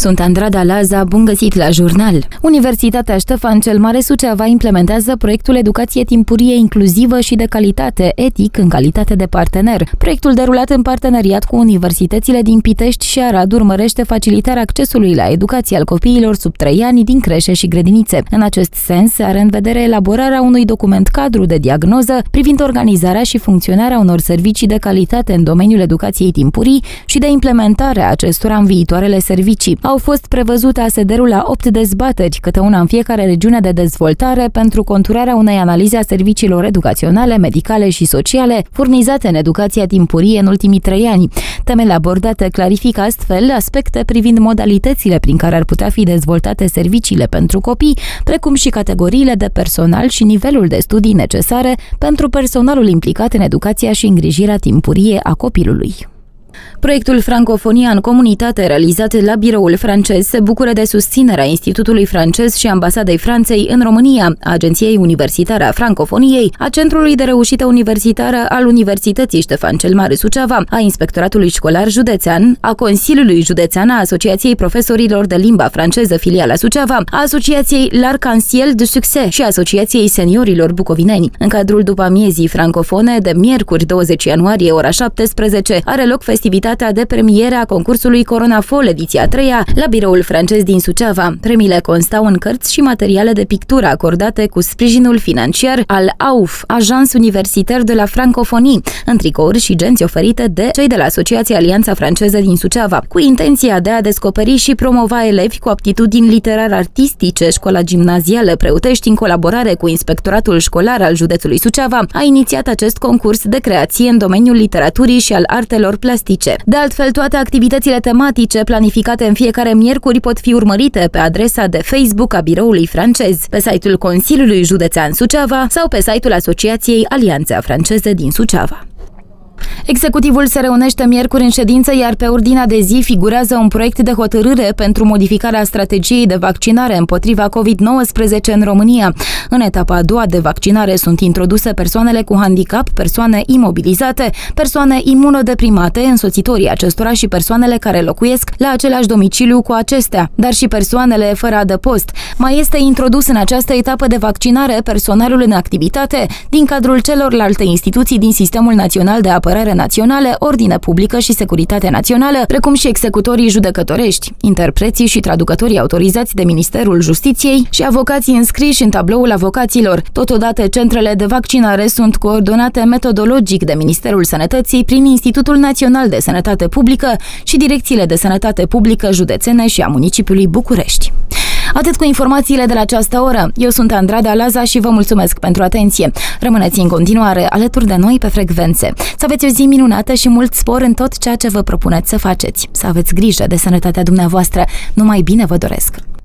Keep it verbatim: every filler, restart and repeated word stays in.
Sunt Andrada Laza, bun găsit la jurnal. Universitatea Ștefan cel Mare Suceava implementează proiectul Educație Timpurie Inclusivă și de Calitate, ETIC, în calitate de partener. Proiectul derulat în parteneriat cu universitățile din Pitești și Arad urmărește facilitarea accesului la educație al copiilor sub trei ani din creșe și grădinițe. În acest sens, are în vedere elaborarea unui document cadru de diagnoză privind organizarea și funcționarea unor servicii de calitate în domeniul educației timpurii și de implementarea acestora în viitoarele servicii. Au fost prevăzute A S D R-ul la opt dezbateri, câte una în fiecare regiune de dezvoltare, pentru conturarea unei analize a serviciilor educaționale, medicale și sociale furnizate în educația timpurie în ultimii trei ani. Temele abordate clarifică astfel aspecte privind modalitățile prin care ar putea fi dezvoltate serviciile pentru copii, precum și categoriile de personal și nivelul de studii necesare pentru personalul implicat în educația și îngrijirea timpurie a copilului. Proiectul Francofonia în comunitate, realizat la biroul francez, se bucură de susținerea Institutului francez și Ambasadei Franței în România, a Agenției Universitare a Francofoniei, a Centrului de Reușită Universitară al Universității Ștefan cel Mare Suceava, a Inspectoratului Școlar Județean, a Consiliului Județean a Asociației Profesorilor de Limba Franceză Filiala Suceava, a Asociației L'Arc-en-Ciel de Succès și a Asociației Seniorilor Bucovineni. În cadrul după-amiezii francofone de miercuri douăzeci ianuarie, ora șaptesprezece, are loc festivitatea de premiere a concursului Coronafol, ediția a treia, la biroul francez din Suceava. Premiile constau în cărți și materiale de pictură acordate cu sprijinul financiar al A U F, Agence Universitaire de la Francophonie, în tricouri și genți oferite de cei de la Asociația Alianța Franceză din Suceava, cu intenția de a descoperi și promova elevi cu aptitudini literar-artistice. Școala gimnazială Preutești, în colaborare cu Inspectoratul Școlar al județului Suceava, a inițiat acest concurs de creație în domeniul literaturii și al artelor plastice. De altfel, toate activitățile tematice planificate în fiecare miercuri pot fi urmărite pe adresa de Facebook a biroului francez, pe site-ul Consiliului Județean Suceava sau pe site-ul Asociației Alianța Franceze din Suceava. Executivul se reunește miercuri în ședință, iar pe ordinea de zi figurează un proiect de hotărâre pentru modificarea strategiei de vaccinare împotriva covid nouăsprezece în România. În etapa a doua de vaccinare sunt introduse persoanele cu handicap, persoane imobilizate, persoane imunodeprimate, însoțitorii acestora și persoanele care locuiesc la același domiciliu cu acestea, dar și persoanele fără adăpost. Mai este introdus în această etapă de vaccinare personalul în activitate din cadrul celorlalte instituții din Sistemul Național de Apărare Națională, Ordine Publică și Securitate Națională, precum și executorii judecătorești, interpreții și traducătorii autorizați de Ministerul Justiției și avocații înscriși în tabloul avocaților. Totodată, centrele de vaccinare sunt coordonate metodologic de Ministerul Sănătății prin Institutul Național de Sănătate Publică și direcțiile de sănătate publică județene și a municipiului București. Atât cu informațiile de la această oră. Eu sunt Andrada Laza și vă mulțumesc pentru atenție. Rămâneți în continuare alături de noi pe frecvențe. Să aveți o zi minunată și mult spor în tot ceea ce vă propuneți să faceți. Să aveți grijă de sănătatea dumneavoastră. Numai bine vă doresc!